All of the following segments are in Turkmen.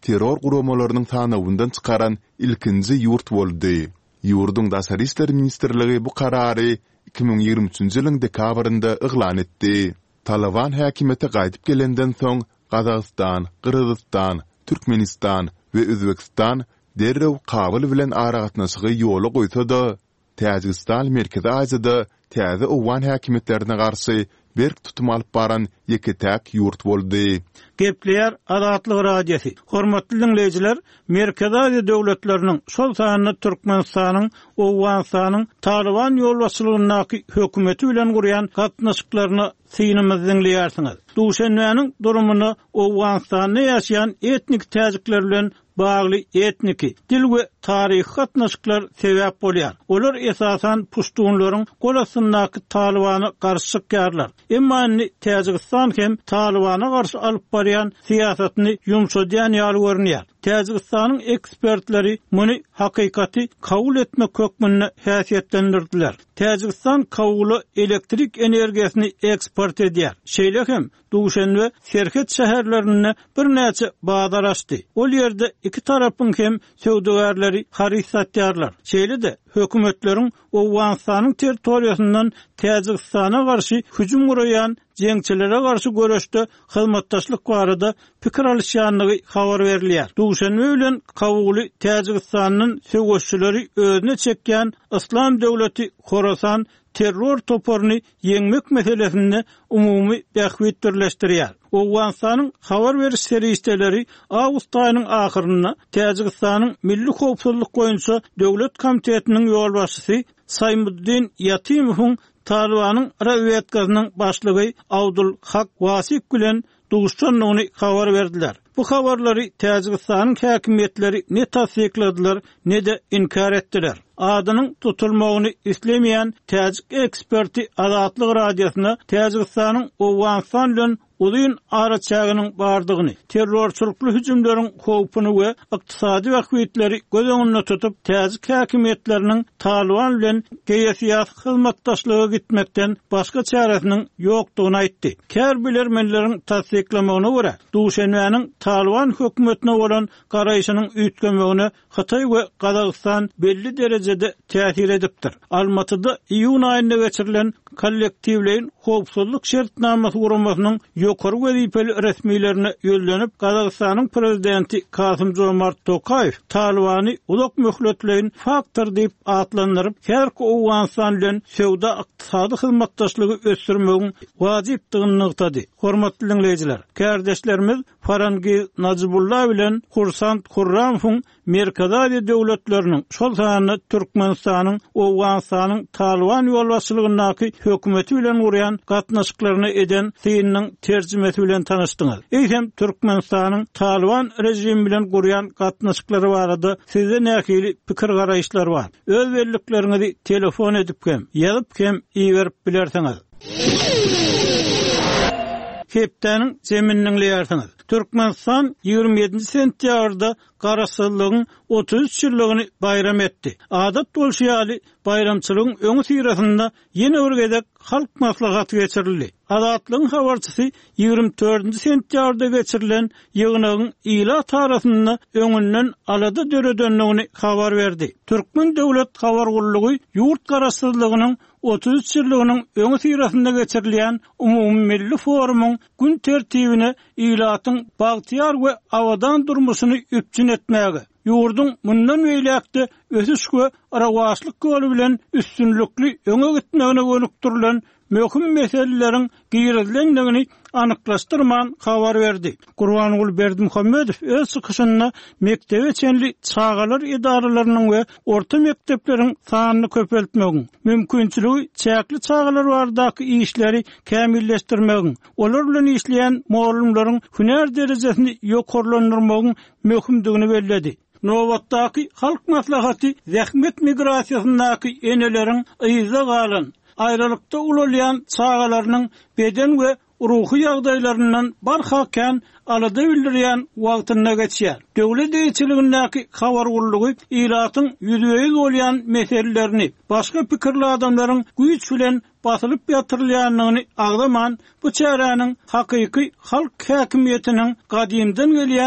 terror guramalarının tanawyndan çıkaran ilkinji yurt boldy. Yurdun Daşary işler ministrligi bu karary 2023-nji ýylyň dekabrynda yglan etdi. Taliban häkimete gaýdyp gelenden soň Gazagystan, Kyrgyzstan, Türkmenistan we Özbekistan derrew Kabul bilen aragatnaşygy ýoly goýsa-da, Täjikistan Merkezi Aziýada täze owan häkimetlerine garşy berk tutum alyp baran ýeketäk ýurt boldy. Gepler Adatlyk radiosi. Hormatly dinleýijiler, Merkezi Aziýa döwletleriniň şol sanyny Türkmenistanyň, Owganistanyň Taliban ýolbaşçylygynyň hökümeti bilen gurýan gatnaşyklaryny synymyzy dinleýärsiňiz. Duşanbanyň durumuny Owganistanda ýaşaýan etnik täjikler bilen bagly etniki, dil we taryhy gatnaşyklar sebäp bolýar. Olar esasan puştunlaryň golasyndaky Talibany garşy çykýarlar. Emma Täjikistan hem Talibana garşy alyp barýan siýasatyny ýumşadýan ýaly görünýär. Täjikistanyň ekspertleri muny hakykaty kabul etmek hökmüne häsiýetlendirdiler. Täjikistan kabuly elektrik energiýasyny eksport edýär. Şeýle hem Duşanbe Serket şäherlerine bir näçe bazar açdy. Ol ýerde iki tarapyň hem söwdägärleri haris satýarlar. Şeýle-de hökümetleriň Owganistanyň territoriýasyndan Täjikistana garşy hüjüm guraýan jeňçilere garşy görüşde hyzmatdaşlyk barada pikir alýanlygy habar berilýär. Duşanbe bilen kabuly Täjikistanyň söwüşçileri özüne çekýän Islam döwleti Khorasan terror toparyny ýeňmek meselesinde umumy bähwit birleşdirýär. Owganistanyň habar beriş serýisteleri awgust aýynyň ahyrynda Täjikistanyň Milli Howpsuzlyk boýunça döwlet komitetiniň ýolbaşçysy Saymuddin Ýatimowyň Talibanyň raýatgazynyň başlygy Abdul Hak Wasik bilen duşanlygyny habar berdiler. Bu habarlary Täjikistanyň häkimetleri ne tasdikladiler, ne de inkar etdiler. Adynyň tutulmagyny islemeýän täjik eksperti Adatlyk radiosyna Täjikistanyň Owganistan bilen ulyn araçagynyň bardygyny, terrorçylykly hüjümleriň howpuny we ykdysady wagtleri göz öňünde tutup täjik häkimetleriniň Taliban bilen geýesiýat hyzmatdaşlygy gitmekden başga çaresiniň ýokdugyny aýtdy. Kär bilermenleriň tasdiklamagyna görä, Duşanbanyň Taliban hökümetine bolan garaýşynyň üýtgenmegine Hatay we Gazagystan belli derejede täsir edipdir. Almatyda iýun aýynda geçirilen kollektiwlerin howpsuzlyk şertnamasy guramasynyň ýokary wezipeli resmiýlerine ýönlenip Gazagystanyň prezidenti Kasym-Jomart Tokayew Talibany ulak möhletlerin faktor diýip atlandyryp, her Owganistan bilen söwda ykdysady hyzmatdaşlygy ösdürmegiň wajypdygyny ýetdi. Hormatly dinleýijiler, kardeşlerimiz Farangi Nazibullah bilen Hursant Hurramowyň Merkezi Aziýa döwletleriniň şol sanyny Türkmenistanyň, Owganistanyň Taliban ýolbaşçylygynyň hökümeti bilen gurýan gatnaşyklaryny eden synyň terjimesi bilen tanyşdyňyz. Eýsem Türkmenistanyň Taliban rejimi bilen gurýan gatnaşyklary barada size nähili pikir garaýşlar bar. Öz belliklerinizi telefon edip hem, ýazyp hem iýerip bilersiňiz. Hepdeniň zemininiň leýärsiňiz. Türkmenistan 27 sentýabrda garaşsyzlygyň 33 ýyllygyny bayram etdi. Adat bolşýaly bayramçylygyň öňü sirasynda ýene bir gezek halk maslahaty geçirildi. Adatlyň habarçysy 24 sentýabrda geçirilen ýygynyň ila tarapynda öňünden alada döredenligini habar berdi. Türkmen döwlet habar gurulugy ýurt garaşsyzlygynyň 33 ýyllygynyň öňü sirasynda geçirilen umumy milli forumyň gün tertibine ilatyň bagtyar we awadan durmuşyny üpçün etmäge, ýurdun mundan beýlekde ösüş we arawaçlyk goly bilen üstünlükli öňe gitmegine gönükdirilen möhüm meselelerin giýirilgenligini anyklaşdyrman habar berdi. Gurbangul Berdimuhammedow öz çykyşynda mektebe çenli çağalar idaralarynyň we orta mektepleriň sanyny köpeltmegiň, mümkinçiligi çäkli çağalar bardaky işleri kämilleşdirmegiň, olar bilen işleýän muallimleriň hüner derejesini ýokarlandyrmagyň möhümdigini belledi. Nowatdaky halk maslahaty zähmet migrasiýasyndaky eneleriň yza galan aýralykda ulalýan çağalarynyň beden we ruhy ýagdaýlaryndan barhakan alada bildirýän wagtyna geçýär. Döwlet eýçiligindäki habar gurulugy ilatyň ýüzüýiz bolýan meselelerini, başga pikirli adamlaryň güýç bilen basylyp ýatyrylýanlygyny agdaman bu çäranyň hakyky halk häkimiýetiniň gadymdan gelýän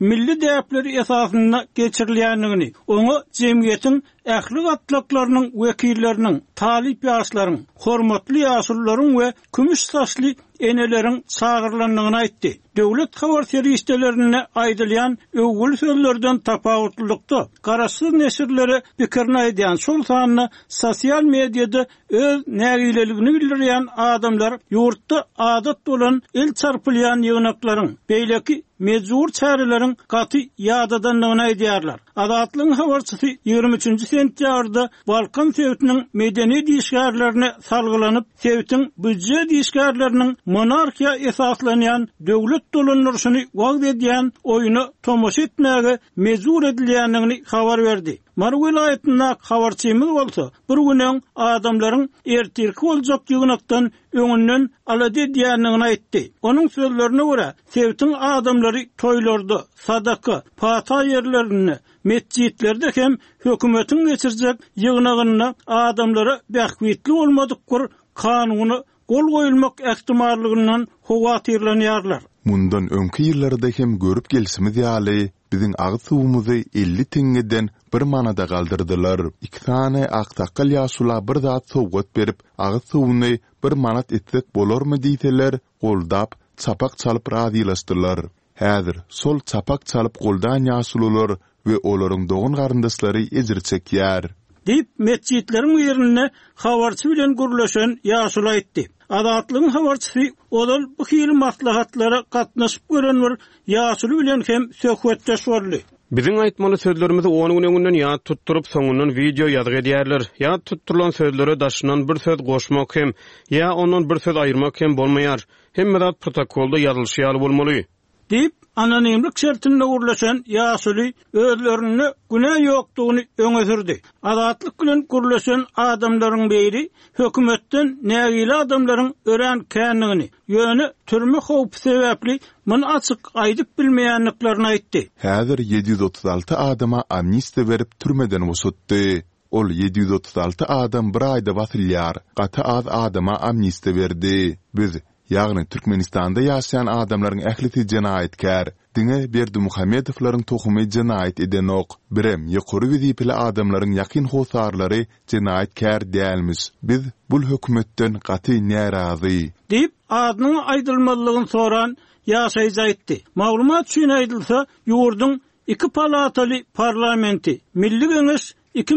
milli däpleri esasında geçirilýändigini, oňa jemgyýetiň ähli gatlaklarynyň wekilleriniň, talip ýaşlaryň, hormatly ýaşullaryň we kümüş saçly eneleriň çağırlandygyny aýtdy. Döwlet habar serýistelerine aýdylýan öwgül sözlerden tapawutlykda garaşsyz neşirlere pikirini aýdýan şol sanyny sosial mediada öz nägileligini bildirýän adamlar ýurtda adat bolan el çarpylýan ýygnaklaryň beýleki mezur çärelerin gaty ýadadanlygyny aýdýarlar. Adatlyň habarçysy 23 sentýabrda Balkan Sewitiniň medeni diýişgärlerine salgylanyp, Sewitin büdje diýişgärleriniň monarkiýa esaslanýan döwlet dolanlaryny wagt edýän oýuny tomoş etmäge mezur edilýändigini habar berdi. Mar vilayetinde habarçymyz bolsa, bir günen adamlaryň ertirki boljak ýygnakdan öňünden alady edýändigini aýtdy. Onuň sözlerine görä, Sewitin adamlary toýlarda, sadaka, pata ýerlerini, mescitlerde hem hökümetiň geçirjek ýygnagyny adamlara bähwitli bolmadyk bir kanuny gol goýulmak ähtimallygynyň howatyrlanýarlar. Mundan öňki ýyllarda hem görüp gelsimiz ýaly biziň agy suwumuzy 50 teňeden bir manada galdyrdylar. Iki tane aqtaqqal ýaşula bir zat sowgat berip, agy suwuny bir manat etsek bolarmy diýseler, goldap, çapak çalyp razylaşdylar. Häzir sol çapak çalyp goldan ýaşulalar we olaryň dogun garyndaşlary ejir çekýär. Dip mescitleriň ýerine habarçy bilen gürleşen ýaşula aýtdy. Adatlyň habarçysy olal bu hili maslahatlara gatnaşyp gören bir ýaşuly bilen hem söhbetdeş boldy. Biziň aýtmaly sözlerimizi onuň öňünden ýa tutturup soňundan video ýadyk edýärler. Ýa tutturulan sözlere daşynan bir söz goşmak hem ýa ondan bir söz aýyrmak hem bolmaýar. Hemme zat protokolda ýazylýar bolmaly. Dip anonimlik şertinde gürleşen ýaşuly özlerini günah ýokdugyny öňe sürdi. Adatlyk bilen gürleşen adamlaryň beýri hökümetden nägili adamlaryň ören känligini, ýöne türme howpy sebäpli muny açyk aýdyp bilmeýänliklaryny aýtdy. Häzir 736 adama amnistiýa berip türmeden wusutdy. Ol 736 adam bir aýda batylýar. Gaty az adama amnistiýa berdi. Biz ýagny Türkmenistanda ýaşaýan adamlaryň ählisi jenaýetkär, diňe Berdimuhammedowylaryň tohumy jenaýet eden ok. Birem ýokary wezipeli adamlaryň ýakyn howsarlary jenaýetkär dälmis. Biz bul hökümetden gaty närazy. Dip adynyň aýdylmalygyny soran ýaşaýjy aýtdy. Maglumat üçin aýdylsa, ýurdun 2 palataly parlamenti, Milli Geňeş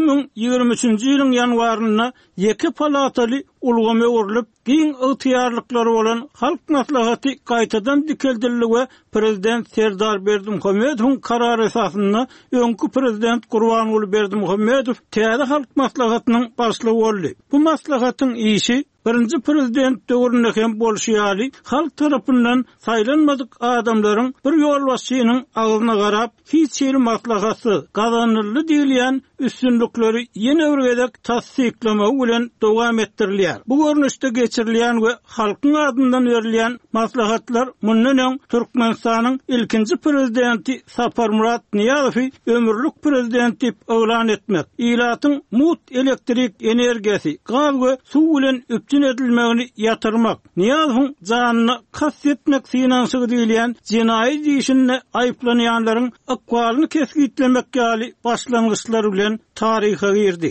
2023 ýylyň ýanwaryna 2 palataly ulgamy urulup, giň ygtyýarlyklary bolan halk maslahaty gaýtadan dikeldirildi we prezident Serdar Berdimuhammedowyň karary esasynda öňkü prezident Gurbanuly Berdimuhammedow täze halk maslahatynyň başlygy boldy. Bu maslahatyň işi birinci prezident döwründe hem bolşýaly halk tarapyndan saýlanmadyk adamlaryň bir ýolbaşçynyň agyna garap hiç ýeri maslahaty gazanyrly diýilýän üstünlükleri ýene bir gedek tasdiklemek bilen dowam etdirilýär. Bu görnüşde geçirilýän we halkyň adyndan berilýän maslahatlar mundan Türkmenistanyň ilkinji prezidenti Saparmurat Niýazowy ömürlük prezident diýip elan etmek, ilatyň mut elektrik energiýasy, gaz we suw bilen üpçün edilmegini ýatyrmak, Niýazowyň janyny kastetmek finansygy diýilýän jenaý diýişinde aýplanýanlaryň akwalyny kesgitlemek ýaly başlangyçlar bilen tariha girdi.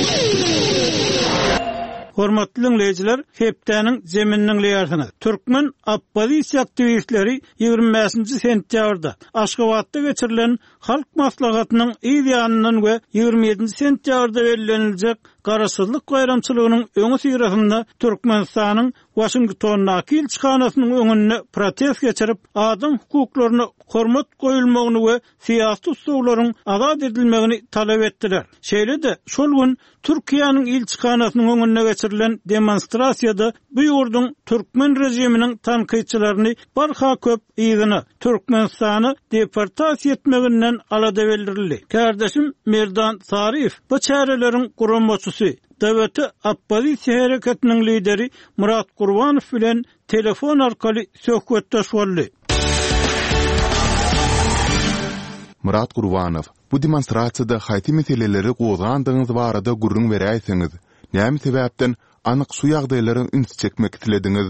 Hormatly dinleyijiler, hepdeniň zemininiň leýarsynys. Türkmen oppozisiýa aktivistleri 25 sentýabrda Aşgabatda geçirilen halk maslahatynyň ýygyanynyň we 27 sentýabrda belirlenijek garaşsyzlyk bayramçylygynyň öňü syrasynda Türkmenistanyň Washingtondaky elçixanasynyň öňünde protest geçirip, adam hukuklaryna hormat goýulmagyny we siýasy usullaryň azad edilmegini talap etdiler. Şeýle-de şol gün Türkiýanyň elçixanasynyň öňünde geçirilen demonstrasiýada bu ýurdun Türkmen rejiminiň tanqidçilerini barha köp ýygyny Türkmenistany deportasiýa etmeginden alada bildirildi. Kardeşim Merdan Sarif bu çäreleriň guramçysy, döwleti oppozisiýa hereketiniň lideri Murat Gurbanow bilen telefon arkaly söhbetdeş boldy. Murat Gurbanow, bu demonstrasiýada haýty meseleleri gozandygyňyz barada gurrun berýärsiňiz. Näme sebäpden anyk şu ýagdaýlaryň üns çekmek tilediňiz?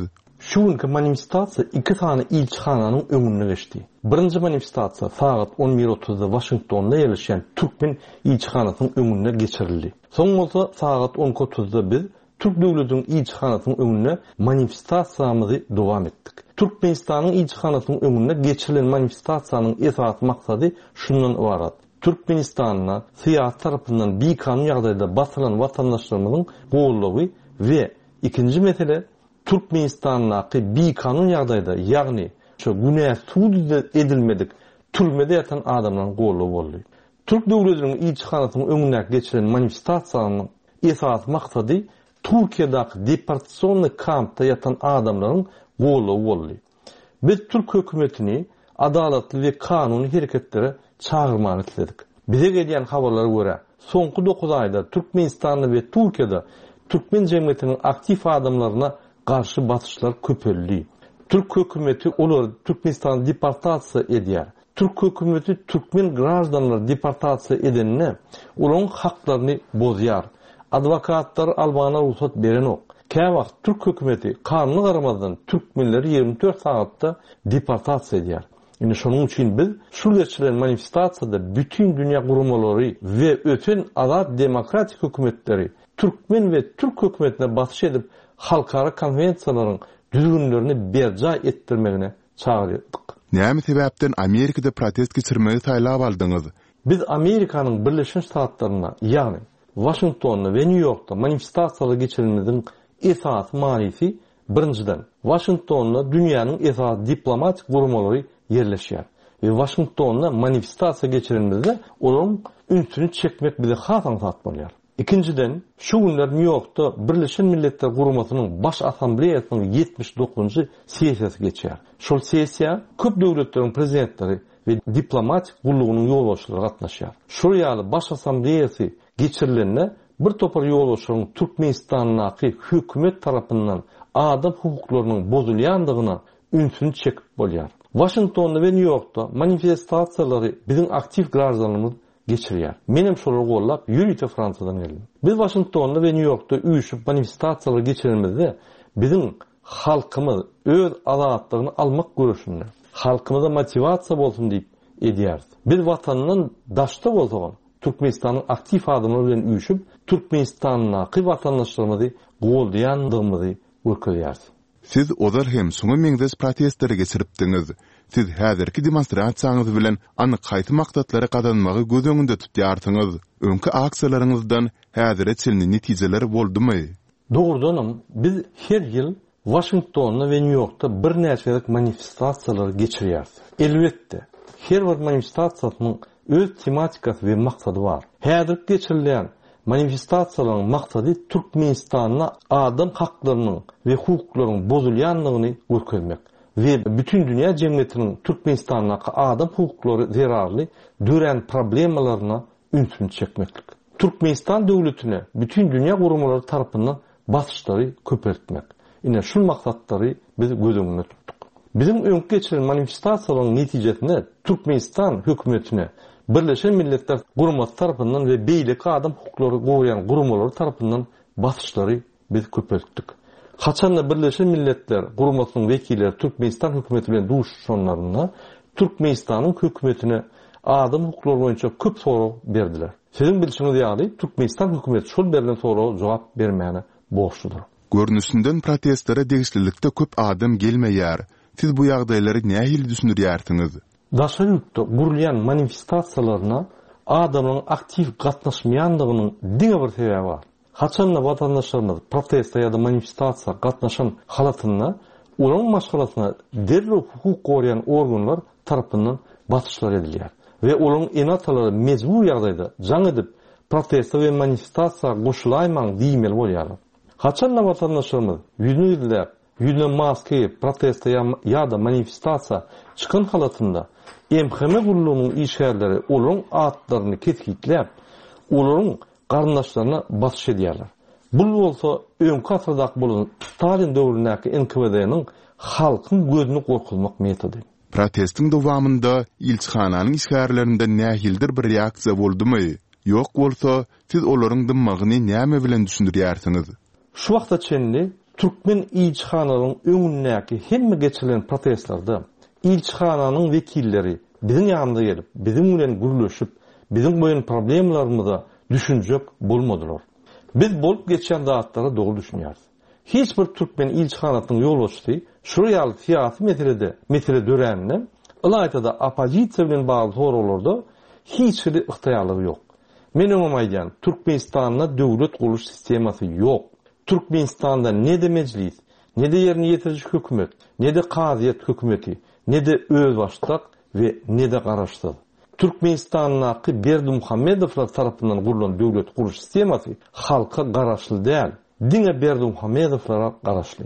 Şu günkü manifestasiya iki tane ilçixananın öňünde geçdi. Birinci manifestasiya saat 11:30-da Washingtonda yerleşen Türkmen ilçixanasynyň öňünde geçirildi. Soň bolsa saat 10:30-da biz Türk döwletiniň ilçixanasynyň öňünde manifestasiyamyzy dowam etdik. Türkmenistanyň ilçixanasynyň öňünde geçirilen manifestasiýanyň esas maksady şundan ibarat. Türkmenistanyň syýasat tarapyndan beýkan ýagdaýda basylan watandaşlarymyzyň goýulygy we ikinji mesele Türkmenistanyňky beýkan ýagdaýda, ýagny şu günäh suud edilmedik türmede ýatan adamlaryň goýulygy boldy. Türk döwletiniň ilçixanasynyň öňünde geçirilen manifestasiýanyň esas maksady Türkiýedaky deportasiýonly kampda ýatan adamlaryň goýulygy boldy. Biz Türk hökümetini adalatly we kanuny hereketlere çağırmagy isledik. Bize gelýän habarlara görä, soňky 9 aýda Türkmenistanda we Türkiýede Türkmen jemgyýetiniň aktiv adamlaryna garşy batyşlar köpeldi. Türk hökümeti olary Türkmenistana deportasiýa edýär. Türk hökümeti Türkmen graždanlary deportasiýa edenine olaryň haklaryny bozýar. Adwokatlar albana ruhsat beren ok. Käwagt Türk hökümeti kanuny garamazdan türkmenleri 24 saatda deportasiýa edýär. Indi şonuň üçin biz şu geçirilen manifestasiýada bütün dünýä gurumalary we öten azat demokratik hökümetleri Türkmen we Türk hökümetine batyş edip halkara konvensiýalaryň düzgünlerini berja etdirmegine çağırýardyk. Näme sebäpden Amerikada protest geçirmegi taýlap aldyňyz? Biz Amerikanyň Birleşen Ştatlaryna, ýagny Washingtonda we New Yorkda manifestasiýalar geçirilmediň esas manysy birinciden Washingtonda dünýäniň esas diplomatik gurumalary yerleşýär. Ve Washingtonda manifestasiýa geçirilmede olaryň ünsüni çekmek bize has ansat bolýar. İkinciden, şu günler New York'ta Birleşen Milletler Gurumasynyň baş assambleýasynyň 79-njy sessiýasy geçýär. Şol sessiýa köp döwletleriň prezidentleri we diplomatik gullugynyň ýolbaşçylary gatnaşýar. Şol ýaly baş assambleýasy geçirilende bir topar ýolbaşçylaryň Türkmenistanyňky hökümet tarapyndan adam hukuklarynyň bozulýandygyna ünsüni çekip bolýar. Washingtonda we New York'ta manifestasiýalary biziň aktiv graždanlarymyz geçirýär. Menem şolar gollap ýürüýte Fransadan geldim. Biz Washingtonda we New York'ta üýüşip manifestasiýalar geçirilmede biziň halkymyz öz azatlygyny almak görüşünde, halkymyza motivasiýa bolsun diýip edýärdi. Biz watanyň daşda bolsaň Türkmenistanyň aktiv adamlary bilen üýüşip Türkmenistanyňky watandaşlarymyzy goýulýandygymyzy görkezýärdi. Siz ozar hem soňa meňdes protestleri geçiripdiňiz. Siz häzirki demonstrasiýaňyz bilen anyk gaýty maksatlary gazanmagy göz öňünde tutýarsyňyz. Öňkü aksiýalaryňyzdan häzire çelni netijeleri boldymy? Dogrudanam, biz her ýyl Washingtonda we New York'ta bir näçelik manifestasiýalar geçirýärdi. Elbetde, her bir manifestasiýanyň öz tematikasy we maksady bar. Häzir geçirilen manifestasiýalaryň maksady Türkmenistanyň adam haklarynyň we hukuklarynyň bozulýandygyny görkezmek ve bütün dünýä jemgyýetiniň Türkmenistanyňky adam hukuklary zerarly dören problemalaryna ünsüni çekmeklik. Türkmenistan döwletine bütün dünýä gurumalary tarapyndan basyşlary köpertmek. Ine şu maksatlary biz göz öňünde tutduk. Bizim öňkü geçirilen manifestasiýalaryň netijesinde Türkmenistan hökümetine Birleşen Milletler Gurumasy tarapyndan we beýleki adam hukuklary goýan gurumalary tarapyndan basyşlary biz köpertdik. Haçanda Birleşen Milletler Gurumasynyň wekilleri Türkmenistan hökümeti bilen duşuşanlaryna Türkmenistanyň hökümetine adam hukuklary boýunça köp soraw berdiler. Sizin bilişiňiz ýaly Türkmenistan hökümeti şol berilen sorawa jogap bermäne borçludur. Görnüşinden protestlere degişlilikde köp adam gelmeýär. Siz bu ýagdaýlary nähili düşünürýärsiňiz? Daşarykda gurulýan manifestasiýalaryna adamlaryň aktiv gatnaşmaýandygynyň diňe bir sebebi bar. Haçanda watandaşlarymyz protesta ýa-da manifestasiýa gatnaşan halatyna olaryň maşgalasyna derrew hukuk goýan organlar tarapyndan basyşlar edilýär we olaryň enatalary mejbur ýagdaýda jaň edip protesta we manifestasiýa goşulaýman diýmeli bolýar. Haçanda watandaşlarymyz ýüzüne maske protesta ýa-da manifestasiýa çykan halatynda MHM gullugynyň işgärleri olaryň atlaryny ketkitlep olaryň garnaşlaryna basyş edýärler. Bu bolsa öňkü asyrdaky bolan Stalin döwründäki NKVD-niň halkyň gözüni gorkutmak metody. Protestin dowamında ilçixananyň işgärlerinde nähildir bir reaksiýa boldymy? Ýok bolsa, siz olaryň dymmagyny näme bilen düşündirýärsiňiz? Şu wagtda çenli Türkmen ilçihanalarının öňündäki hemme geçilen protestlarda ilçihananyň wekilleri biziň ýanymyza gelip, biziň bilen gürleşip, biziň boyun problemlerimizi düşünjek bolmadylar. Biz bolup geçen zatlara dogry düşünýärys. Hiç bir Türkmen ilçihanatynyň ýolbaşçysy şu ýaly siýasy mesele dörenine Ilaytada opozisiýa bilen bagly soralarda hiç bir yktyýarlygy ýok. Men öňe Türkmenistanda döwlet guluş sistemasy ýok. Türkmenistanda ne de meclis, ne de ýerine ýetirjik hökümet, ne de qazyet hökümeti, ne de özbaşlyk ve ne de garaşsyz. Türkmenistan'daki Berdimuhamedov tarafından kurulan döwlet guluş sistemasy halka garaşly däl. Diňe Berdimuhamedowlara garaşly.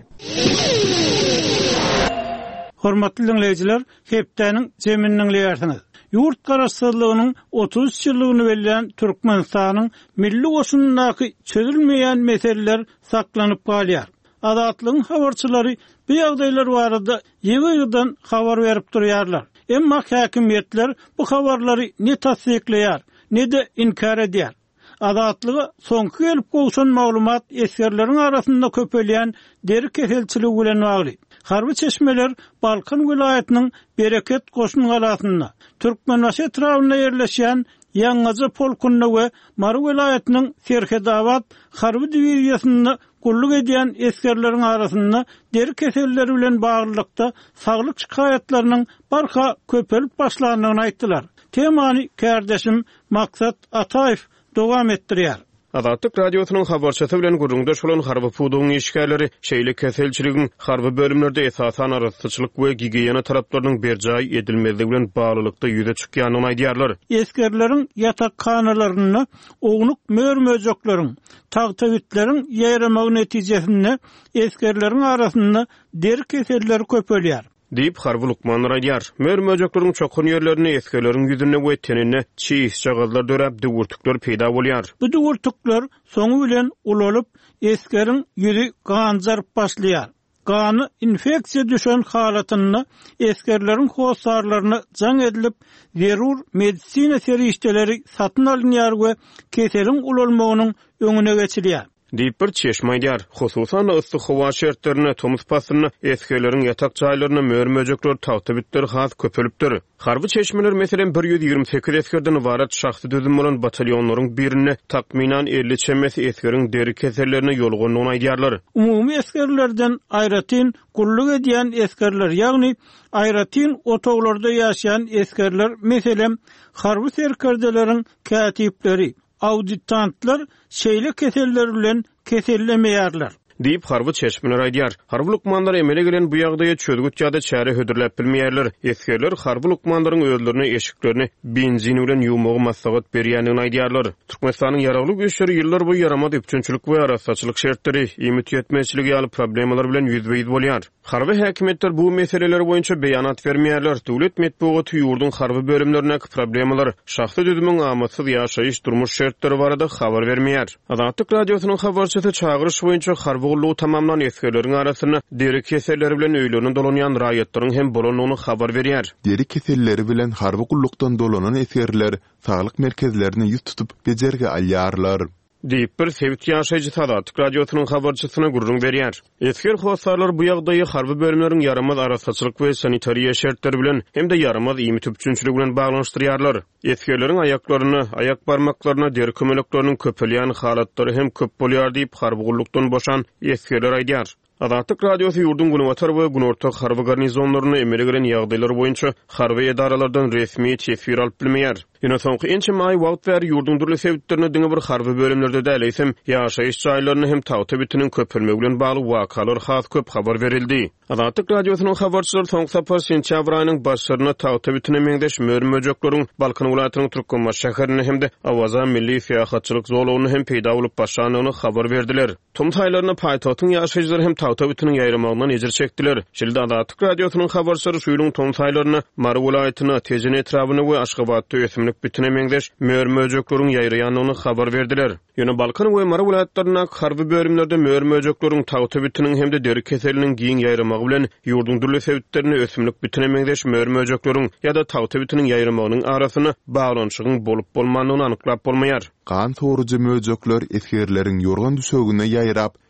Hormatly dinleýijiler, hepdeniň jeminiň leýärsiňiz. Ýurt garaşsyzlygynyň 30 ýyllygyny belläýän Türkmenistanyň milli goşunundaky çözülmeýän meseleler saklanyp galýar. Adatlygyň habarçylary bu ýagdaýlar barada ýygy-ýydan habar berip durýarlar. Emma häkimetler bu habarlary ne tasdikleýär, ne de inkar edýär. Adatlygy soňky gelip gowşan maglumat eskerleriň arasynda köpelýän deri keselçiligi bilen bagly. Harby çeşmeler Balkan vilayatynyň Bereket goşun galasynda, Türkmenbaşy etrafynda ýerleşýän Ýangaja polkunyna we Mary vilayatynyň Serhedawat harby diwiziýasyna gulluk edýän eskerleriň arasynda deri keselleri bilen baglykda saglyk şikayetleriniň barha köpelip başlandygyny aýtdylar. Temany kardeşim Maksat Ataýew dowam etdirýär. Azatlyk radiosynyň habarçysy bilen gurrundaş bolan harby pudugyň işgärleri şeýle keselçiligiň harby bölümlerde esasan arasyçylyk we gigiýena taraplarynyň berjaý edilmezligi bilen baglykda ýüze çykýanyny aýdýarlar. Eskerleriň yatakkhanalaryny oňluk möýrmöjeklerin, tagtabitlerin ýaýramagy netijesinde eskerleriň arasynda deri keselleri köpelýär. Deyip harby lukmanlar aýdýar. Möýrmöjeklerin çokun ýerlerini eskerleriň ýüzüne we tenine çiýis jagazlar döräp dugurtuklar peýda bolýar. Bu dugurtuklar soňu bilen ulalyp eskeriň ýüzi ganjaryp başlaýar. Gany infeksiýa düşen halatyny eskerleriň hosarlaryna jaň edilip, zerur medisina serişdeleri satyn alınýar we keseliň ulalmagynyň öňüne geçilýär. Deyip bir çeşme aýdýar. Hususan yssyk howa şertlerini, tomuz pasyny, eskerleriň ýatak jaýlaryna möýrmöjekler, tagtabitler has köpelipdir. Harby çeşmeler meselem 128 eskerden ibaret şahsy düzüm bolan batalyonlaryň birine takminan 50 çemesi eskeriň deri kesellerine ýolgonyny aýdýarlar. Umumy eskerlerden aýratyn gulluk edýän eskerler, ýagny aýratyn otoglarda ýaşaýan eskerler, meselem harby serkerdeleriň katipleri, auditantlar şeýle keseller bilen kesellemeýärler. Deyip harby çeşmeler aýdýar. Harby lukmanlar emele gelen bu ýagdaýa çözgüt ýa-da çäre hödürläp bilmeýärler. Eskerler harby lukmanlaryň özlerini, eşiklerini benzin bilen ýuwmagy maslahat berýänini aýdýarlar. Türkmenistanyň ýaragly güýçleri ýyllar boýy yaramady üçünçilik we arasaçylyk şertleri, imit ýetmezçiligi ýaly problemler bilen ýüzbeýiz bolýar. Harby häkimetler bu meseleler boýunça beýanat bermeýärler. Döwlet medeniýeti ýurdun harby bölümlerindäki problemler, şahsy düzümüň amatsız ýaşaýyş durmuş şertleri barada habar bermeýär. Azatlyk radiosynyň habarçysy çagyryş boýunça harby gullugy tamamlan eskerleriň arasyna deri keselleri bilen öýlerini dolanýan raýatlaryň hem bolanyny habar berýär. Deri keselleri bilen harby gullukdan dolanan eskerler saglyk merkezlerine ýüz tutup bejerge alýarlar. Deyip bir sevit ýaşaýjy Azatlyk radiosynyň habarçysyna gurrun berýär. Esker howasarlar bu ýagdaýy harby bölümleriň yaramaz arasaçylyk we sanitariýa şertleri bilen hem de yaramaz ýymy tüpçünçiligi bilen baglanşdyrýarlar. Eskerleriň aýaklaryny, aýak barmaklaryna deri kömeleklarynyň köpelýän halatlary hem köp bolýar diýip harby gullukdan boşan eskerler aýdýar. Azatlyk radiosy ýurdun günewatar we günortak harby garnizonlaryny emele gelen ýagdaýlar boýunça harby edaralardan resmi tesir alyp bilmeýär. Ýene soňky ençe maý wagt ber ýurdun durly sebäplerini diňe bir harby bölümlerde däleýsem, ýaşaýyş jaýlaryny hem tagtabitiniň köpelmegi bilen bagly wakalar has köp habar berildi. Azatlyk radiosynyň habarçylary soňky sapar sentýabr aýynyň başlaryna tagtabitine meňdeş möýrmöjekleriň Balkan welaýatynyň Türkmenbaş şäherine hem de Awaza milli fiýahatçylyk zolawyny hem peýda bolup başlanyny habar berdiler. Tum taýlaryna paýtagyň ýaşaýjylary hem tagtabitiniň ýaýramagyna ejir çekdiler. Şeýle Azatlyk radiosynyň habarçylary şuýluň tum taýlaryna Mary welaýatyna, Tejen etrabyna we Aşgabatda ösümlik bitine meňdeş möýrmöjekleriň ýaýranyny habar berdiler. Ýöne Balkan we Mary welaýatlaryna harby bölümlerde möýrmöjekleriň tagtabitiniň hem de deri keseliniň giň ýaýramagy bilen ýurdun durly sebäplerini ösümlik bitine meňdeş möýrmöjekleriň ýa-da tagtabitiniň ýaýramagynyň arasyna baglanşygyň bolup bolmanyny anyklap bolmaýar. Gan soruju möjekler eskerleriň ýorgan düşegine ýaýrap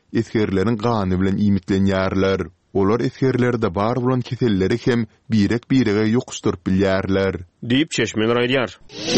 etkerlerin gany bilen imitlenýärler. Olar etkerlerde bar bolan keselleri hem birek-birege ýokuşduryp bilýärler. Diýip çeşmeler aýdýar.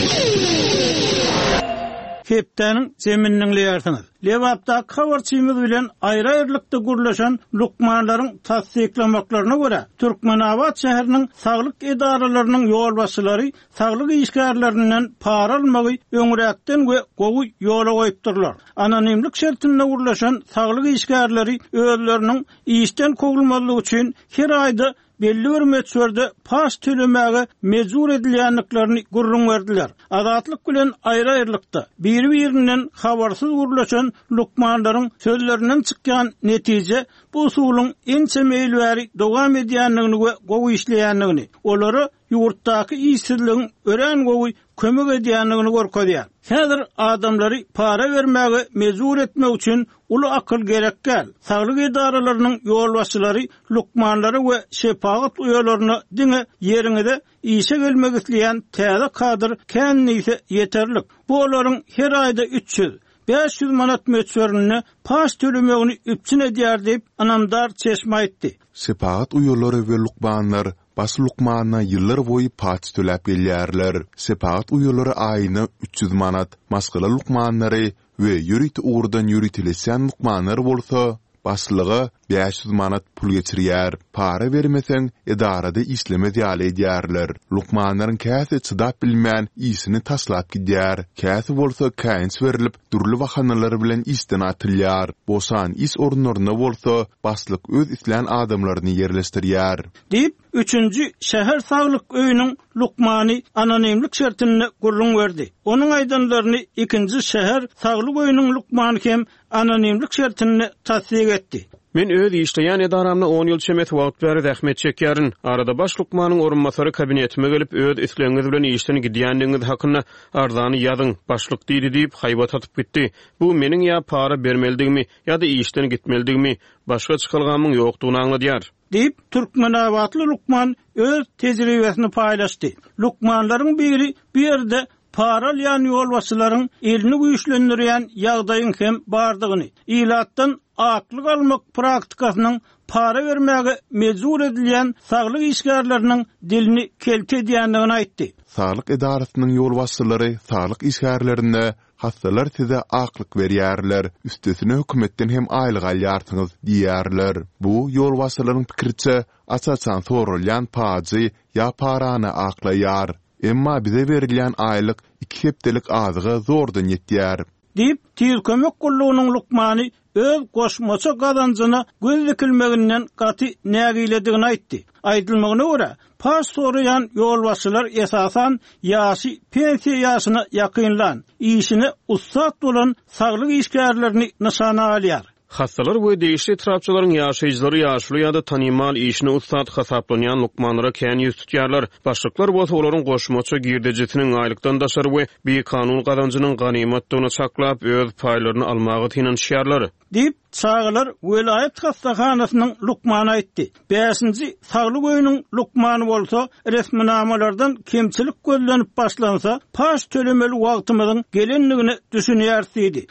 Heptäniň zemininiň leýärsiňiz. Lewapda habarçymyz bilen aýra-aýrylykda gurlaşan lukmanlaryň tasdiklamaklaryna görä, Türkmenabad şäheriniň saglyk edaralarynyň ýolbaşçylary saglyk işgärlerinden para almagy öňüräkden we gowy ýola goýupdyrlar. Anonimlik şertinde gurlaşan saglyk işgärleri özleriniň işden kogulmalygy üçin her aýda belli bir meçherde pas tölemäge mezur edilýänliklerini gurrun berdiler. Azatlyk bilen aýra-aýrylykda bir-birinden habarsyz gurlaşan lukmanlaryň sözlerinden çykýan netije bu usulyň ençe meýilbäri dowam edýänligini we gowy işleýänligini, olary ýurtdaky işsizligiň ören gowy kömek edýänligini görkezýär. Häzir adamlary para bermäge mezur etmek üçin uly akyl gerekkel. Saglyk edaralarynyň ýolbaşçylary lukmanlary we şepagat uýalaryny diňe ýeriňde işe gelmek isleýän täze kadr känniýse ýeterlik. Bu olaryň her aýda 300-500 manat meçhörüni pas tölemegini üpçün edýär diýip anamdar çeşme aýtdy. Şepagat uýalary we lukmanlar bas lukmanna ýyllar boýy pas töläp gelýärler. Şepagat uýalary aýyna 300 manat, maskala lukmanlary we ýürüt uğurdan ýürütilýän lukmanlar bolsa baslygy 500 manat pul geçirýär. Para bermeseň edarada işleme diýal edýärler. Lukmanlaryň käsi çydap bilmän işini taslap gidýär. Käsi bolsa käňç berilip durly wahanalar bilen işden atylýar. Bosan iş orunlaryna bolsa baslyk öz isleýän adamlaryny ýerleşdirýär. Diýip 3-nji şäher saglyk öýüniň lukmany anonimlik şertine gurrun berdi. Onuň aýdanlaryny 2-nji şäher saglyk öýüniň lukmany hem anonimlik şertine tasdik etdi. Men öz işleýän edaramda 10 ýyl çemet wagt berip ähmet çekýärin. Arada baş lukmanyň orunmasary kabinetime gelip öz isleňiz bilen işden gidýänligiňiz hakyna arzany ýazyň, başlyk diýdi diýip haýbat atyp gitdi. Bu meniň ýa para bermeldigimi ýa-da işden gitmeldigimi, başga çykylgamyň ýokdugyny aňladýar. Diýip Türkmenabadly lukman öz tejribesini paýlaşdy. Lukmanlaryň biri bir ýerde para alýan ýolbaşçylaryň elini güýçlendirýän ýagdaýyň hem bardygyny, ilatdan aklyk almak praktikasynyň para bermäge mezur edilýän saglyk işgärleriniň dilini kelte edýändigini aýtdy. Saglyk edarasynyň ýolbaşçylary saglyk işgärlerinde hastalar size aklyk berýärler, üstesine hökümetden hem aýlyk alýarsyňyz diýärler. Bu ýolbaşçylaryň pikirçe açaçan sorulýan pajy ýa parany aklaýar. Emma bize berilýän aýlyk 2 hepdelik azyga zordan ýetýär. Diýip tiýil kömek gullugynyň lukmany öz goşmaça gazanjyna göz dikilmeginden gaty nägiledigini aýtdy. Aýdylmagyna görä, pas sorayan ýolbaşçylar esasan ýaşy pensiýa ýaşyna ýakynlan, işini ussat bolan saglyk işgärlerini nyşana alýar. Hastalar we değişli etrapçylaryň ýaşaýjylary ýaşly ýa-da tanymal işini ussat hasaplanýan lukmanlara kän ýüz tutýarlar. Başlyklar bolsa olaryň goşmaça girdejisiniň aýlykdan daşary we bir kanun gazanjynyň ganymatdygyny çaklap öz paýlaryny almagy tinanşýarlar. Diýip çağlar welayet hastahanasynyň lukmany aýtdy. 5-nji saglyk öýüniň lukmany bolsa resminamalardan kemçilik gözlenip başlansa pas tölemeli wagtymyzyň gelenligini düşünýärdi.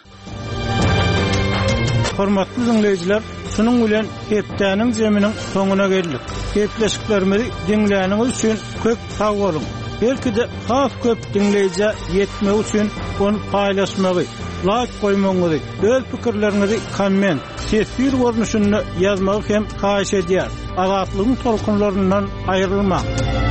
Hormatly dinleyijiler, şunun bilen heptäniň zeminiň soňuna geldik. Hepleşiklerimizi dinläniňiz üçin köp sag bolun. Belki de has köp dinleýije ýetmek üçin onu paýlaşmagy, like goýmagy, öz pikirlerinizi komment, sesli görnüşinde ýazmagy hem haýyş edýär. Azatlygyň tolkunlaryndan aýrylmak.